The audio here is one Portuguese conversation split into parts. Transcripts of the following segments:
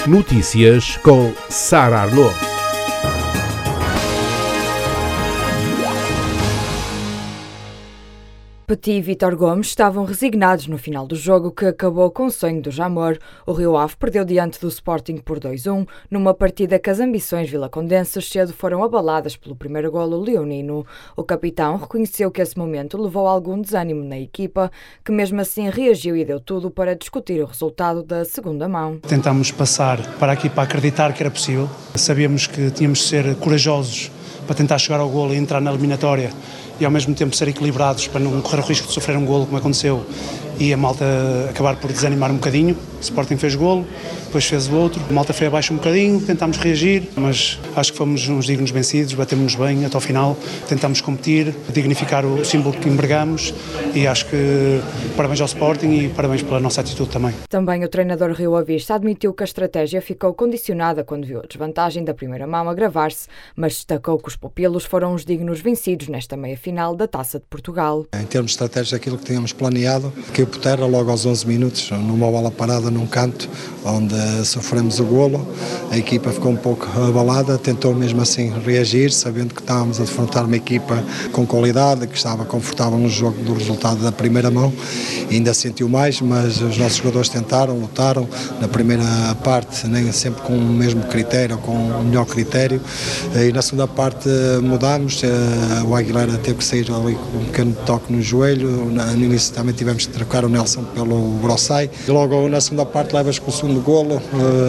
Notícias com Sara Arnaud. Petit e Vítor Gomes estavam resignados no final do jogo que acabou com o sonho do Jamor. O Rio Ave perdeu diante do Sporting por 2-1, numa partida que as ambições vilacondenses cedo foram abaladas pelo primeiro golo leonino. O capitão reconheceu que esse momento levou a algum desânimo na equipa, que mesmo assim reagiu e deu tudo para discutir o resultado da segunda mão. Tentámos passar para a equipa a acreditar que era possível. Sabíamos que tínhamos de ser corajosos para tentar chegar ao golo e entrar na eliminatória, e ao mesmo tempo ser equilibrados para não correr o risco de sofrer um golo como aconteceu e a malta acabar por desanimar um bocadinho. O Sporting fez golo, depois fez o outro, a malta foi abaixo um bocadinho, tentámos reagir, mas acho que fomos uns dignos vencidos, batemos-nos bem até ao final, tentámos competir, dignificar o símbolo que embargamos, e acho que parabéns ao Sporting e parabéns pela nossa atitude também. Também o treinador rioavista admitiu que a estratégia ficou condicionada quando viu a desvantagem da primeira mão agravar-se, mas destacou que os pupilos foram os dignos vencidos nesta meia-final da Taça de Portugal. Em termos de estratégia, aquilo que tínhamos planeado, que o Potera logo aos 11 minutos, numa bola parada num canto, onde sofremos o golo, a equipa ficou um pouco abalada, tentou mesmo assim reagir, sabendo que estávamos a defrontar uma equipa com qualidade, que estava confortável no jogo do resultado da primeira mão, e ainda sentiu mais, mas os nossos jogadores tentaram, lutaram, na primeira parte nem sempre com o mesmo critério, com o melhor critério, e na segunda parte mudámos, o Aguilera teve que sair ali com um pequeno toque no joelho, no início também tivemos que trocar o Nelson pelo Brossai, e logo na segunda parte levas com o segundo golo,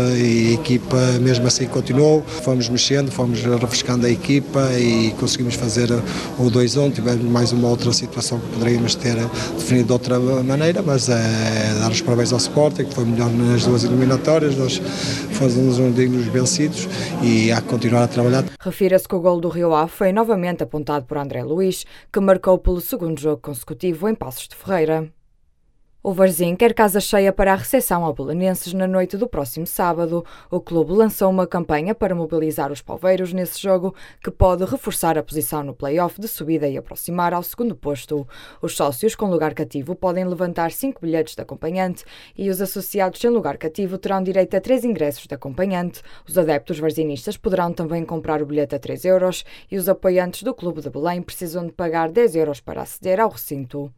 e a equipa mesmo assim continuou, fomos mexendo, fomos refrescando a equipa e conseguimos fazer o 2-1, tivemos mais uma outra situação que poderíamos ter definido de outra maneira, mas dar os parabéns ao Sporting, que foi melhor nas duas eliminatórias, nós fomos uns dignos vencidos e há que continuar a trabalhar. Refira-se que o golo do Rio Ave foi novamente apontado por André Luís, que marcou pelo segundo jogo consecutivo em Passos de Ferreira. O Varzim quer casa cheia para a recepção ao Belenenses na noite do próximo sábado. O clube lançou uma campanha para mobilizar os palveiros nesse jogo, que pode reforçar a posição no play-off de subida e aproximar ao segundo posto. Os sócios com lugar cativo podem levantar 5 bilhetes de acompanhante e os associados sem lugar cativo terão direito a 3 ingressos de acompanhante. Os adeptos varzinistas poderão também comprar o bilhete a 3 euros e os apoiantes do Clube de Belém precisam de pagar 10 euros para aceder ao recinto.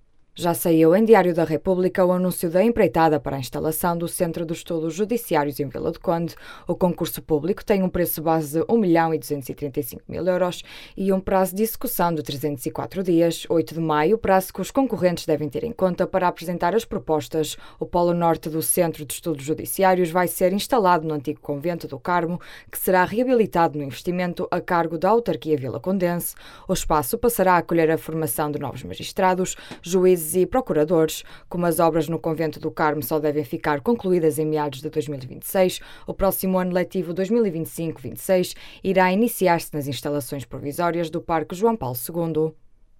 Já saiu em Diário da República o anúncio da empreitada para a instalação do Centro de Estudos Judiciários em Vila do Conde. O concurso público tem um preço base de 1.235.000 euros e um prazo de execução de 304 dias. 8 de maio, prazo que os concorrentes devem ter em conta para apresentar as propostas. O polo norte do Centro de Estudos Judiciários vai ser instalado no antigo Convento do Carmo, que será reabilitado no investimento a cargo da autarquia vilacondense. O espaço passará a acolher a formação de novos magistrados, juízes e procuradores. Como as obras no Convento do Carmo só devem ficar concluídas em meados de 2026, o próximo ano letivo 2025-26 irá iniciar-se nas instalações provisórias do Parque João Paulo II.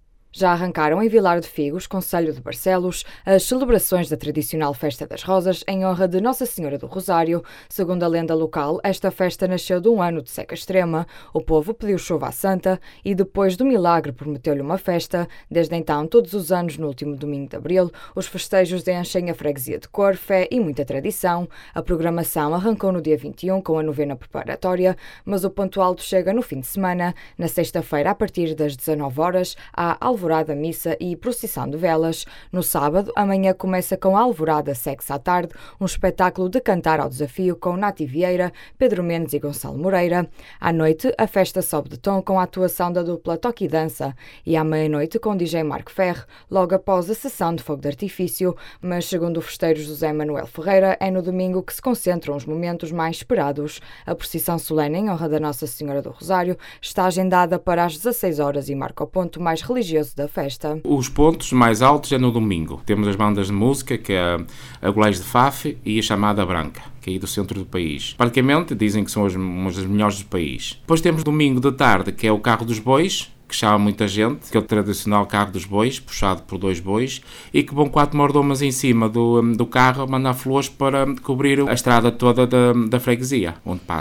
Já arrancaram em Vilar de Figos, concelho de Barcelos, as celebrações da tradicional Festa das Rosas em honra de Nossa Senhora do Rosário. Segundo a lenda local, esta festa nasceu de um ano de seca extrema. O povo pediu chuva à santa e, depois do milagre, prometeu-lhe uma festa. Desde então, todos os anos, no último domingo de abril, os festejos enchem a freguesia de cor, fé e muita tradição. A programação arrancou no dia 21 com a novena preparatória, mas o ponto alto chega no fim de semana. Na sexta-feira, a partir das 19 horas, há alvorada, missa e procissão de velas. No sábado, a manhã começa com a alvorada, segue-se à tarde um espetáculo de cantar ao desafio com Nati Vieira, Pedro Mendes e Gonçalo Moreira. À noite, a festa sobe de tom com a atuação da dupla Toque e Dança e à meia-noite com o DJ Marco Ferre, logo após a sessão de fogo de artifício, mas segundo o festeiro José Manuel Ferreira, é no domingo que se concentram os momentos mais esperados. A procissão solene em honra da Nossa Senhora do Rosário está agendada para as 16 horas e marca o ponto mais religioso da festa. Os pontos mais altos é no domingo. Temos as bandas de música, que é a Golés de Faf e a Chamada Branca, que é aí do centro do país. Praticamente dizem que são umas das melhores do país. Depois temos domingo de tarde, que é o Carro dos Bois, que chama muita gente, que é o tradicional carro dos bois, puxado por 2 bois, e que vão 4 mordomas em cima do carro a mandar flores para cobrir a estrada toda da freguesia, onde passa.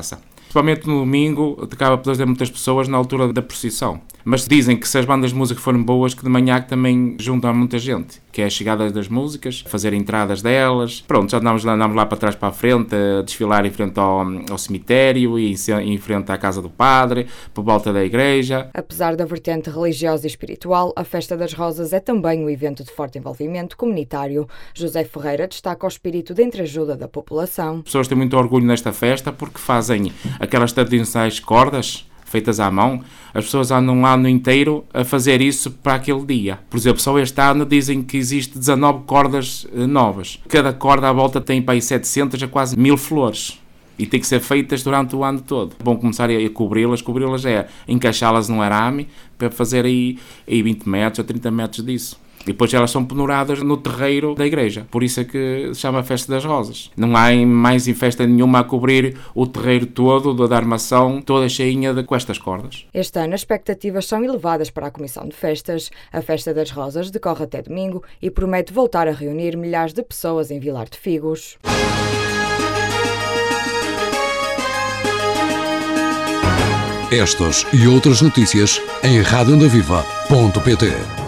Principalmente no domingo, acaba por ter muitas pessoas na altura da procissão. Mas dizem que se as bandas de música forem boas, que de manhã também juntam muita gente, que é a chegada das músicas, fazer entradas delas. Pronto, já andamos lá para trás para a frente, a desfilar em frente ao cemitério e em frente à casa do padre, por volta da igreja. Apesar da vertente religiosa e espiritual, a Festa das Rosas é também um evento de forte envolvimento comunitário. José Ferreira destaca o espírito de entreajuda da população. As pessoas têm muito orgulho nesta festa porque fazem aquelas tradicionais cordas feitas à mão. As pessoas andam um ano inteiro a fazer isso para aquele dia. Por exemplo, só este ano dizem que existe 19 cordas novas. Cada corda à volta tem para aí 700 a quase 1000 flores. E tem que ser feitas durante o ano todo. Bom começar a cobri-las. Cobri-las é encaixá-las num arame para fazer aí 20 metros a 30 metros disso. E depois elas são penduradas no terreiro da igreja. Por isso é que se chama Festa das Rosas. Não há mais em festa nenhuma a cobrir o terreiro todo da armação, toda cheinha com estas cordas. Este ano as expectativas são elevadas para a Comissão de Festas. A Festa das Rosas decorre até domingo e promete voltar a reunir milhares de pessoas em Vilar de Figos. Estas e outras notícias em radioondaviva.pt.